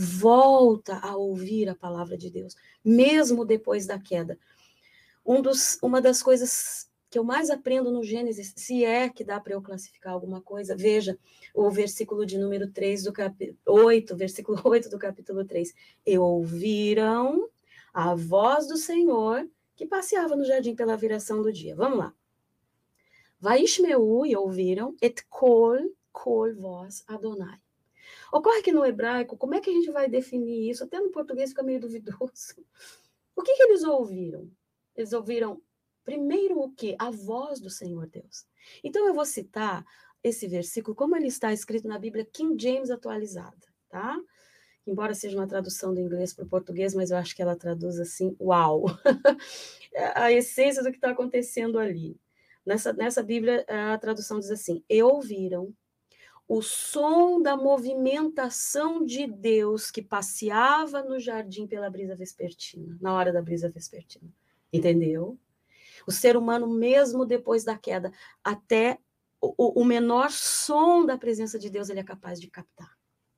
Volta a ouvir a palavra de Deus, mesmo depois da queda. Um dos, uma das coisas que eu mais aprendo no Gênesis, se é que dá para eu classificar alguma coisa, veja o versículo de número três do capítulo oito, versículo oito do capítulo três. E ouviram a voz do Senhor que passeava no jardim pela viração do dia. Vamos lá. Vaishmeu, e ouviram, et kol, kol, voz, Adonai. Ocorre que no hebraico, como é que a gente vai definir isso? Até no português fica meio duvidoso. O que, que eles ouviram? Eles ouviram, primeiro, o quê? A voz do Senhor Deus. Então, eu vou citar esse versículo, como ele está escrito na Bíblia King James atualizada, tá? Embora seja uma tradução do inglês para o português, mas eu acho que ela traduz assim, uau! A essência do que está acontecendo ali. Nessa, nessa Bíblia, a tradução diz assim, e ouviram o som da movimentação de Deus que passeava no jardim pela brisa vespertina, na hora da brisa vespertina. Entendeu? O ser humano, mesmo depois da queda, até o, o menor som da presença de Deus, ele é capaz de captar.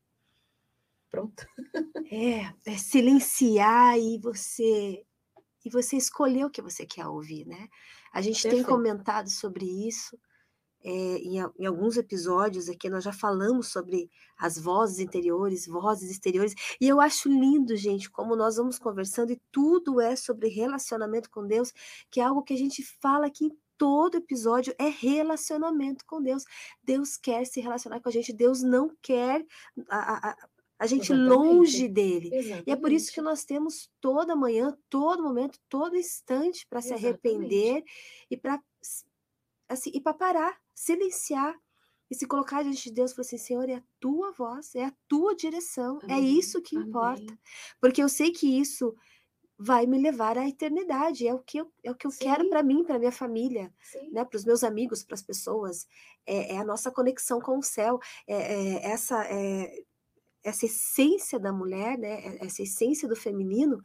Pronto. É, é silenciar e você, e você escolher o que você quer ouvir, né? A gente Perfeito. tem comentado sobre isso. É, em, em alguns episódios aqui nós já falamos sobre as vozes interiores, vozes exteriores, e eu acho lindo, gente, como nós vamos conversando e tudo é sobre relacionamento com Deus, que é algo que a gente fala aqui em todo episódio, é relacionamento com Deus. Deus quer se relacionar com a gente, Deus não quer a, a, a gente Exatamente. longe dele. Exatamente. E é por isso que nós temos toda manhã, todo momento, todo instante para se arrepender e para assim, e para parar, silenciar e se colocar diante de Deus e falar assim, Senhor, é a tua voz, é a tua direção, Amém. é isso que Amém. importa. Porque eu sei que isso vai me levar à eternidade, é o que eu, é o que eu quero para mim, para minha família, né, para os meus amigos, para as pessoas. É, é a nossa conexão com o céu, é, é essa, é, essa essência da mulher, né, essa essência do feminino.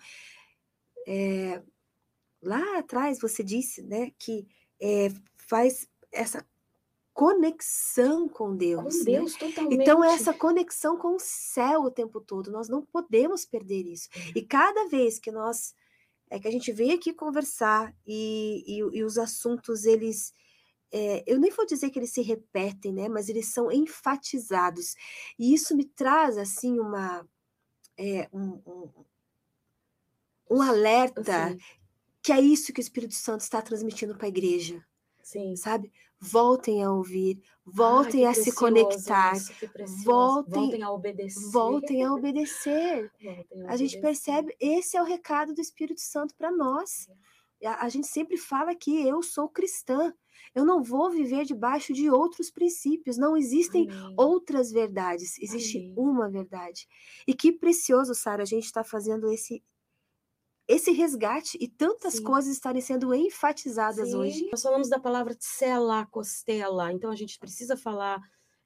É, lá atrás você disse, né, que é, faz essa conexão com Deus, Com Deus, né? totalmente. Então, essa conexão com o céu o tempo todo, nós não podemos perder isso. É. E cada vez que nós, é que a gente vem aqui conversar e, e, e os assuntos, eles, é, eu nem vou dizer que eles se repetem, né? Mas eles são enfatizados. E isso me traz, assim, uma, é, um, um, um alerta Assim, que é isso que o Espírito Santo está transmitindo para a igreja. sim. Sabe? Voltem a ouvir, Ai, voltem que a se precioso conectar, isso, que precioso. voltem, Voltem a obedecer. voltem a obedecer. Voltem a A gente obedecer. percebe, esse é o recado do Espírito Santo para nós. A, a gente sempre fala que eu sou cristã. Eu não vou viver debaixo de outros princípios. Não existem Amém. outras verdades. Existe Amém. uma verdade. E que precioso, Sara, a gente está fazendo esse esse resgate e tantas Sim. coisas estarem sendo enfatizadas Sim. hoje. Nós falamos da palavra tsela, costela, então a gente precisa falar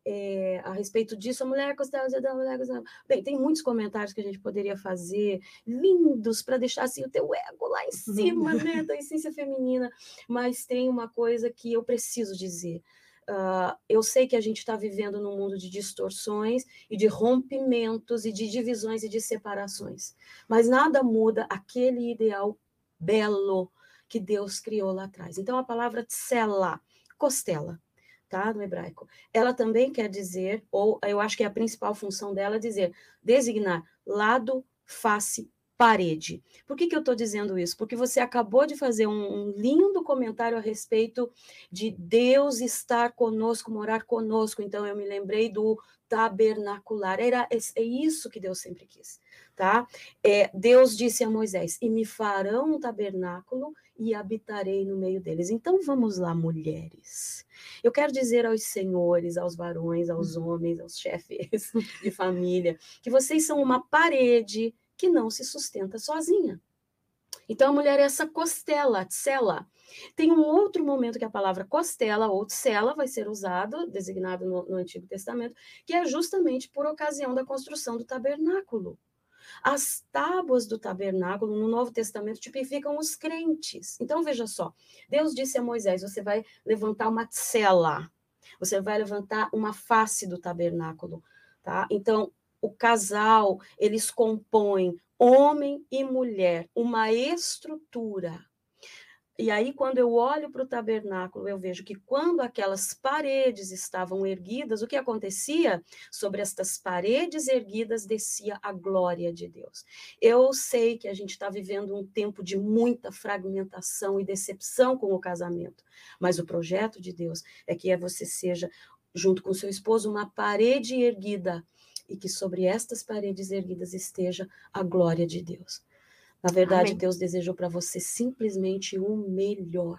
é, a respeito disso. A mulher costela, a mulher costela. Bem, tem muitos comentários que a gente poderia fazer, lindos, para deixar assim, o teu ego lá em cima, né, da essência feminina, mas tem uma coisa que eu preciso dizer. Uh, eu sei que a gente está vivendo num mundo de distorções e de rompimentos e de divisões e de separações, mas nada muda aquele ideal belo que Deus criou lá atrás. Então, a palavra tsela, costela, tá, no hebraico, ela também quer dizer, ou eu acho que é a principal função dela, dizer, designar lado, face, parede. Por que que eu estou dizendo isso? Porque você acabou de fazer um, um lindo comentário a respeito de Deus estar conosco, morar conosco. Então, eu me lembrei do tabernacular. Era, é isso que Deus sempre quis, tá? É, Deus disse a Moisés, e me farão um tabernáculo e habitarei no meio deles. Então, vamos lá, mulheres. Eu quero dizer aos senhores, aos varões, aos homens, aos chefes de família, que vocês são uma parede que não se sustenta sozinha. Então, a mulher é essa costela, tsela. Tem um outro momento que a palavra costela ou tsela vai ser usado, designado no, no Antigo Testamento, que é justamente por ocasião da construção do tabernáculo. As tábuas do tabernáculo no Novo Testamento tipificam os crentes. Então, veja só, Deus disse a Moisés, você vai levantar uma tsela, você vai levantar uma face do tabernáculo, tá? Então, o casal, eles compõem homem e mulher, uma estrutura. E aí, quando eu olho para o tabernáculo, eu vejo que quando aquelas paredes estavam erguidas, o que acontecia? Sobre estas paredes erguidas descia a glória de Deus. Eu sei que a gente está vivendo um tempo de muita fragmentação e decepção com o casamento, mas o projeto de Deus é que você seja, junto com seu esposo, uma parede erguida e que sobre estas paredes erguidas esteja a glória de Deus. Na verdade, Amém. Deus desejou para você simplesmente o melhor.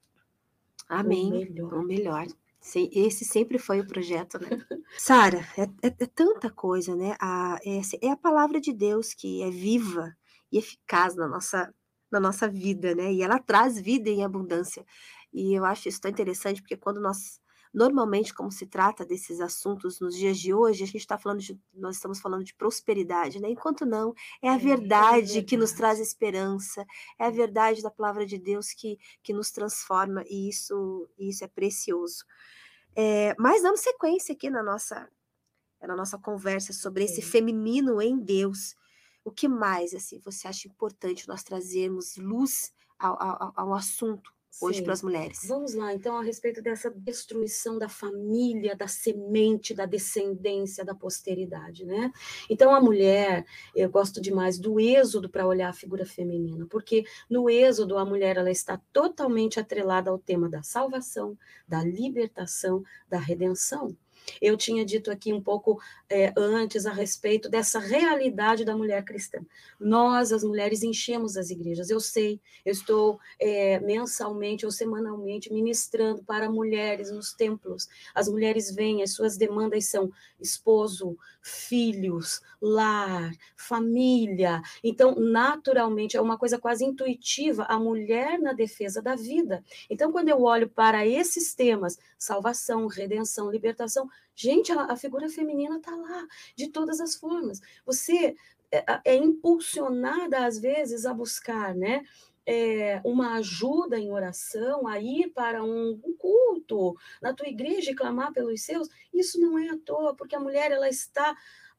Amém. O melhor. O melhor. Sim, esse sempre foi o projeto, né? Sara, é, é, é tanta coisa, né? A, é, é a palavra de Deus que é viva e eficaz na nossa, na nossa vida, né? E ela traz vida em abundância. E eu acho isso tão interessante, porque quando nós normalmente, como se trata desses assuntos nos dias de hoje, a gente está falando de, nós estamos falando de prosperidade, né? Enquanto não, é a, é, verdade, é a verdade que nos traz esperança, é a verdade da palavra de Deus que, que nos transforma, e isso, isso é precioso. É, mas dando sequência aqui na nossa, na nossa conversa sobre esse feminino em Deus, o que mais assim, você acha importante nós trazermos luz ao, ao, ao assunto hoje para as mulheres? Vamos lá, então, a respeito dessa destruição da família, da semente, da descendência, da posteridade, né? Então, a mulher, eu gosto demais do Êxodo para olhar a figura feminina, porque no Êxodo a mulher ela está totalmente atrelada ao tema da salvação, da libertação, da redenção. Eu tinha dito aqui um pouco é, antes a respeito dessa realidade da mulher cristã. Nós, as mulheres, enchemos as igrejas. Eu sei, eu estou é, mensalmente ou semanalmente ministrando para mulheres nos templos. As mulheres vêm, as suas demandas são esposo, filhos, lar, família. Então, naturalmente, é uma coisa quase intuitiva, a mulher na defesa da vida. Então, quando eu olho para esses temas, salvação, redenção, libertação, gente, a, a figura feminina está lá, de todas as formas. Você é, é impulsionada, às vezes, a buscar, né? é, uma ajuda em oração, a ir para um, um culto na tua igreja e clamar pelos seus, isso não é à toa, porque a mulher ela está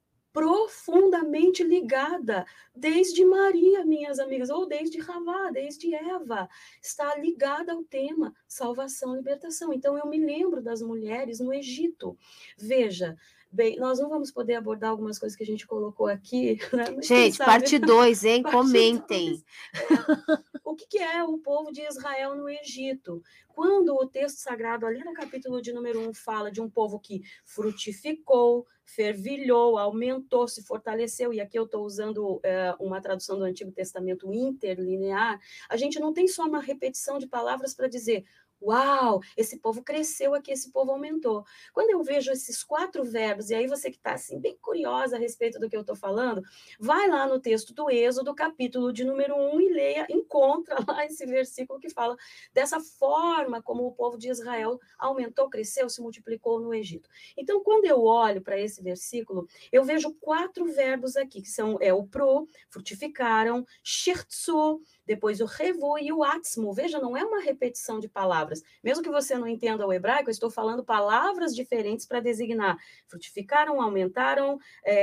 profundamente ligada, desde Maria, minhas amigas, ou desde Ravá, desde Eva, está ligada ao tema salvação, libertação. Então, eu me lembro das mulheres no Egito. Veja, bem, nós não vamos poder abordar algumas coisas que a gente colocou aqui, né? Mas quem Gente, sabe, parte dois, hein? parte Comentem. dois. É, o que, que é o povo de Israel no Egito? Quando o texto sagrado, ali no capítulo de número um, fala de um povo que frutificou, fervilhou, aumentou, se fortaleceu, e aqui eu estou usando é, uma tradução do Antigo Testamento interlinear, a gente não tem só uma repetição de palavras para dizer uau, esse povo cresceu aqui, esse povo aumentou. Quando eu vejo esses quatro verbos, e aí você que está assim, bem curiosa a respeito do que eu estou falando, vai lá no texto do Êxodo, capítulo de número um, e leia, encontra lá esse versículo que fala dessa forma como o povo de Israel aumentou, cresceu, se multiplicou no Egito. Então, quando eu olho para esse versículo, eu vejo quatro verbos aqui, que são é, o pro, frutificaram, shirtsu, depois o revu e o atzmu. Veja, não é uma repetição de palavras. Mesmo que você não entenda o hebraico, eu estou falando palavras diferentes para designar. Frutificaram, aumentaram,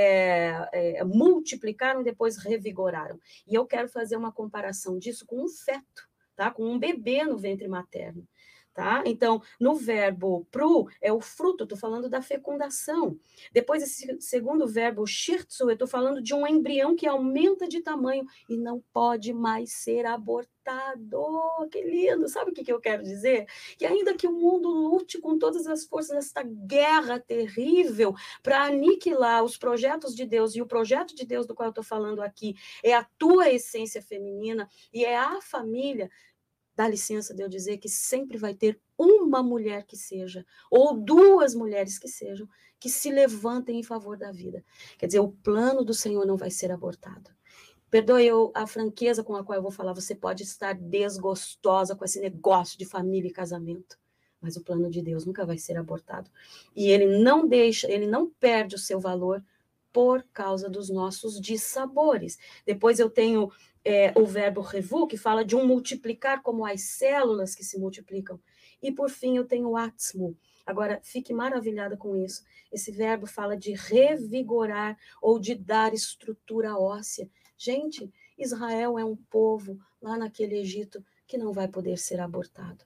é, é, multiplicaram, depois revigoraram. E eu quero fazer uma comparação disso com um feto, tá? Com um bebê no ventre materno. Tá? Então, no verbo pru, é o fruto, estou falando da fecundação. Depois, esse segundo verbo, shirtsu, eu estou falando de um embrião que aumenta de tamanho e não pode mais ser abortado. Que lindo! Sabe o que, que eu quero dizer? Que ainda que o mundo lute com todas as forças nesta guerra terrível para aniquilar os projetos de Deus, e o projeto de Deus do qual eu estou falando aqui é a tua essência feminina e é a família. Dá licença de eu dizer que sempre vai ter uma mulher que seja, ou duas mulheres que sejam, que se levantem em favor da vida. Quer dizer, o plano do Senhor não vai ser abortado. Perdoe eu a franqueza com a qual eu vou falar, você pode estar desgostosa com esse negócio de família e casamento, mas o plano de Deus nunca vai ser abortado. E ele não deixa, ele não perde o seu valor por causa dos nossos dissabores. Depois eu tenho é, o verbo revu, que fala de um multiplicar como as células que se multiplicam. E, por fim, eu tenho o atzmu. Agora, fique maravilhada com isso. Esse verbo fala de revigorar ou de dar estrutura óssea. Gente, Israel é um povo lá naquele Egito que não vai poder ser abortado.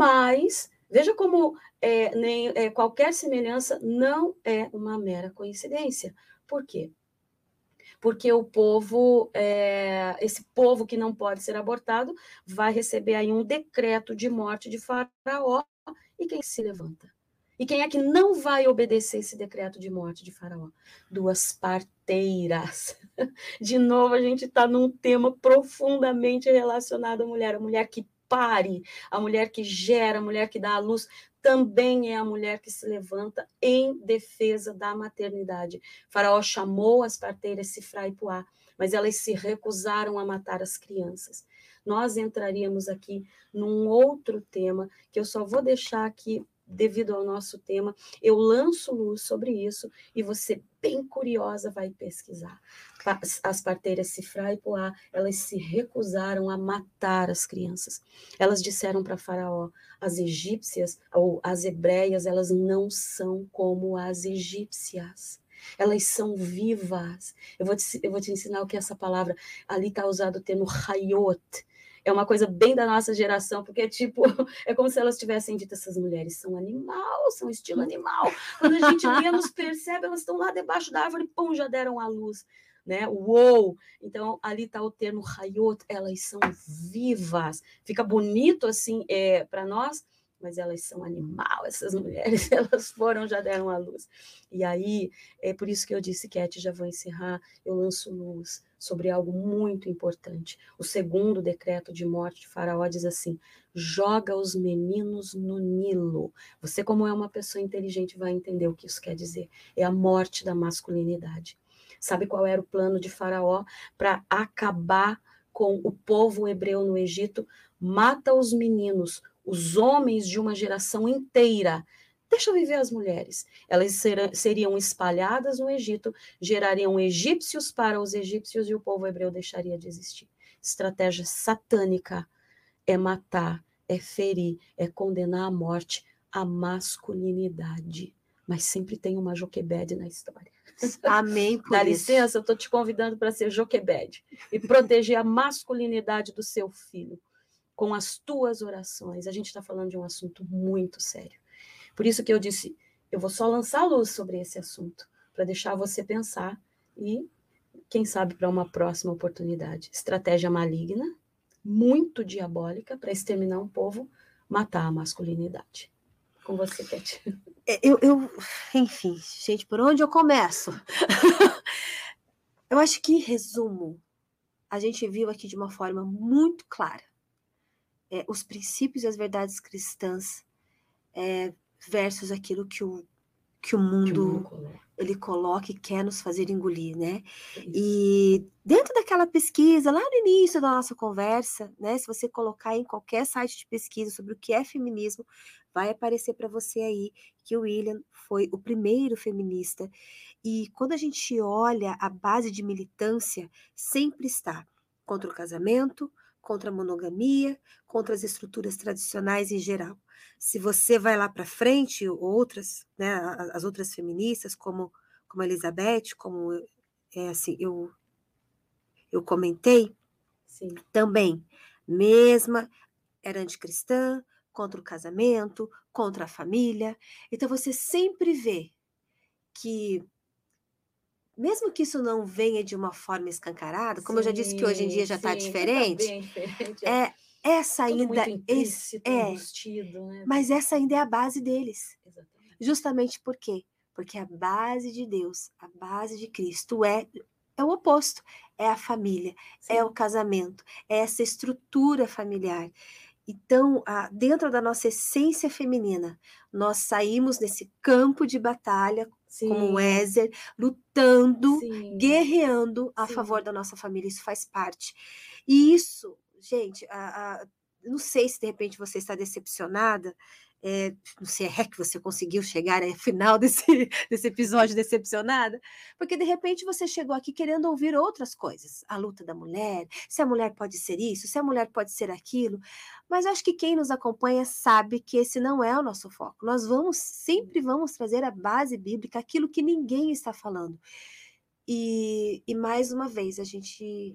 Mas, veja como é, nem, é, qualquer semelhança não é uma mera coincidência. Por quê? Porque o povo, é, esse povo que não pode ser abortado, vai receber aí um decreto de morte de Faraó, e quem se levanta? E quem é que não vai obedecer esse decreto de morte de Faraó? Duas parteiras. De novo, a gente está num tema profundamente relacionado à mulher, a mulher que pare, a mulher que gera, a mulher que dá à luz, também é a mulher que se levanta em defesa da maternidade. Faraó chamou as parteiras Sifrá e Puá, mas elas se recusaram a matar as crianças. Nós entraríamos aqui num outro tema, que eu só vou deixar aqui, devido ao nosso tema, eu lanço luz sobre isso, e você, bem curiosa, vai pesquisar. As parteiras Sifrá e Puá, elas se recusaram a matar as crianças. Elas disseram para Faraó, as egípcias, ou as hebreias, elas não são como as egípcias. Elas são vivas. Eu vou te, eu vou te ensinar o que é essa palavra. Ali está usado o termo hayot. É uma coisa bem da nossa geração, porque é tipo, é como se elas tivessem dito, essas mulheres são animal, são estilo animal. Quando a gente menos percebe, elas estão lá debaixo da árvore, pum, já deram à luz. Né? Uou! Então, ali está o termo hayot, elas são vivas. Fica bonito assim é, para nós, mas elas são animal, essas mulheres, elas foram, já deram à luz. E aí, é por isso que eu disse, Cat, já vou encerrar, eu lanço luz sobre algo muito importante. O segundo decreto de morte de Faraó diz assim, joga os meninos no Nilo. Você, como é uma pessoa inteligente, vai entender o que isso quer dizer. É a morte da masculinidade. Sabe qual era o plano de Faraó para acabar com o povo hebreu no Egito? Mata os meninos, os homens de uma geração inteira. Deixa viver as mulheres. Elas ser, seriam espalhadas no Egito, gerariam egípcios para os egípcios e o povo hebreu deixaria de existir. estratégia satânica é matar, é ferir, é condenar à morte a masculinidade. Mas sempre tem uma Joquebede na história. Amém por Dá isso. licença, eu estou te convidando para ser Joquebede e proteger a masculinidade do seu filho com as tuas orações. A gente está falando de um assunto muito sério. Por isso que eu disse, eu vou só lançar luz sobre esse assunto, para deixar você pensar e, quem sabe, para uma próxima oportunidade. Estratégia maligna, muito diabólica, para exterminar um povo, matar a masculinidade. Com você, Cat. Eu, eu, enfim, gente, por onde eu começo? Eu acho que, em resumo, a gente viu aqui de uma forma muito clara é, os princípios e as verdades cristãs é, versus aquilo que o, que o mundo, Que o mundo coloca. ele coloca e quer nos fazer engolir, né? Isso. E dentro daquela pesquisa, lá no início da nossa conversa, né? Se você colocar em qualquer site de pesquisa sobre o que é feminismo, vai aparecer para você aí que o William foi o primeiro feminista. E quando a gente olha a base de militância, sempre está contra o casamento, contra a monogamia, contra as estruturas tradicionais em geral. Se você vai lá para frente, outras, né, as outras feministas, como, como a Elizabeth, como é, assim, eu, eu comentei, Sim. também, mesma, era anticristã, contra o casamento, contra a família. Então você sempre vê que mesmo que isso não venha de uma forma escancarada, como sim, eu já disse que hoje em dia já está diferente, tá bem diferente, é, essa tudo ainda muito implícito, é, embustido, né? Mas essa ainda é a base deles. Exatamente. Justamente por quê? Porque a base de Deus, a base de Cristo é, é o oposto, é a família, sim, é o casamento, é essa estrutura familiar. Então, dentro da nossa essência feminina, nós saímos nesse campo de batalha, sim, como o Ézer, lutando, sim, guerreando a sim, favor da nossa família. Isso faz parte. E isso, gente, a, a, não sei se de repente você está decepcionada, é, não sei é que você conseguiu chegar ao final desse, desse episódio decepcionada, porque de repente você chegou aqui querendo ouvir outras coisas, a luta da mulher, se a mulher pode ser isso, se a mulher pode ser aquilo, mas acho que quem nos acompanha sabe que esse não é o nosso foco. Nós vamos, sempre vamos trazer a base bíblica, aquilo que ninguém está falando. E, e mais uma vez, a gente...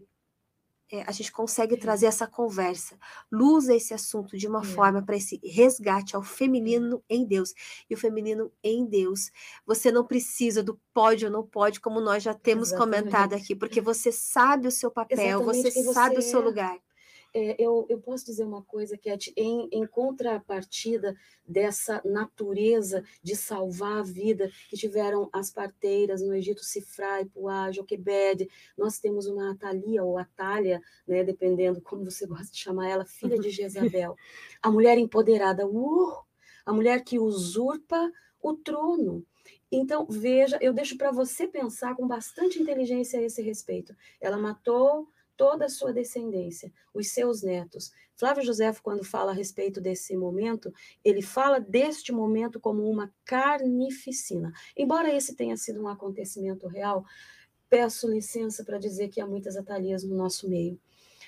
É, a gente consegue trazer essa conversa, luz a esse assunto de uma é. forma para esse resgate ao feminino é. em Deus. E o feminino em Deus, você não precisa do pode ou não pode, como nós já temos Exatamente. comentado aqui, porque você sabe o seu papel, você, você sabe o seu é. lugar. É, eu, eu posso dizer uma coisa, Cat, em, em contrapartida dessa natureza de salvar a vida que tiveram as parteiras no Egito, Sifra e Puá, Joquebede, nós temos uma Atalia, ou Atália, né, dependendo como você gosta de chamar ela, filha de Jezabel, a mulher empoderada, uh, a mulher que usurpa o trono. Então, veja, eu deixo para você pensar com bastante inteligência a esse respeito. Ela matou toda a sua descendência, os seus netos. Flávio Josefo, quando fala a respeito desse momento, ele fala deste momento como uma carnificina. Embora esse tenha sido um acontecimento real, peço licença para dizer que há muitas Atalias no nosso meio,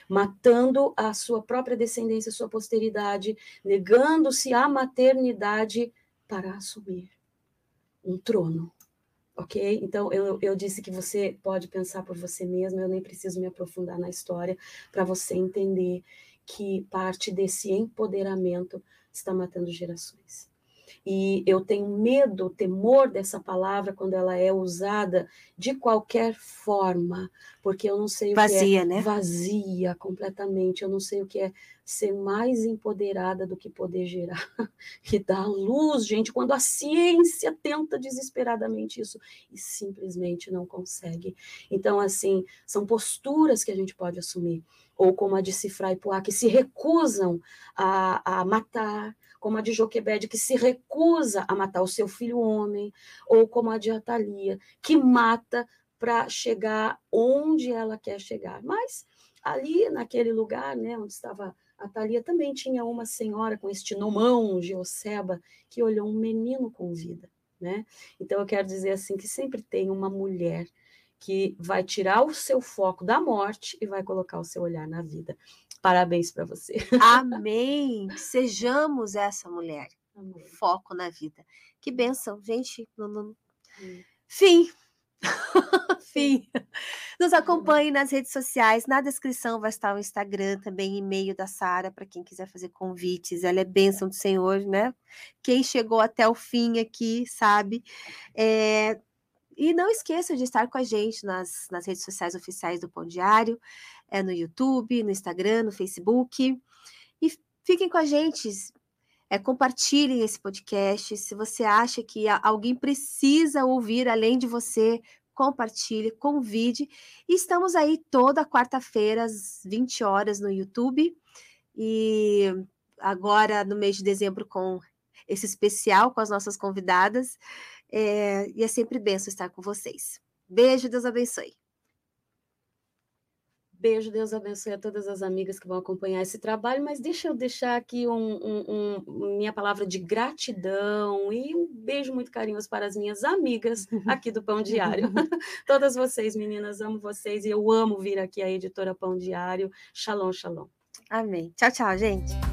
matando a sua própria descendência, a sua posteridade, negando-se à maternidade para assumir um trono. Ok? Então, eu, eu disse que você pode pensar por você mesma, eu nem preciso me aprofundar na história para você entender que parte desse empoderamento está matando gerações. E eu tenho medo, temor dessa palavra quando ela é usada de qualquer forma, porque eu não sei o vazia, que é né? vazia completamente, eu não sei o que é ser mais empoderada do que poder gerar e dar luz, gente, quando a ciência tenta desesperadamente isso e simplesmente não consegue. Então, assim, são posturas que a gente pode assumir, ou como a de Sifra e Puá, que se recusam a, a matar, como a de Joquebede, que se recusa a matar o seu filho homem, ou como a de Atalia, que mata para chegar onde ela quer chegar. Mas ali, naquele lugar, né, onde estava Atalia, também tinha uma senhora com este nomão, Jeoseba, que olhou um menino com vida. Né? Então, eu quero dizer assim, que sempre tem uma mulher que vai tirar o seu foco da morte e vai colocar o seu olhar na vida. Parabéns para você. Amém! Sejamos essa mulher. Amém. Foco na vida. Que bênção, gente. Não, não... Hum. Fim! Fim! Nos acompanhe nas redes sociais. Na descrição vai estar o Instagram, também e-mail da Sara, para quem quiser fazer convites. Ela é bênção do Senhor, né? Quem chegou até o fim aqui, sabe? É... E não esqueça de estar com a gente nas, nas redes sociais oficiais do Pão Diário, é, no YouTube, no Instagram, no Facebook. E fiquem com a gente. É, compartilhem esse podcast. Se você acha que alguém precisa ouvir além de você, compartilhe, convide. E estamos aí toda quarta-feira, às vinte horas, no YouTube. E agora, no mês de dezembro, com esse especial com as nossas convidadas. É, e é sempre bênção estar com vocês. Beijo, Deus abençoe. Beijo, Deus abençoe a todas as amigas que vão acompanhar esse trabalho, mas deixa eu deixar aqui um, um, um, minha palavra de gratidão e um beijo muito carinhoso para as minhas amigas aqui do Pão Diário. Todas vocês, meninas, amo vocês e eu amo vir aqui à editora Pão Diário. Shalom, shalom. Amém. Tchau, tchau, gente.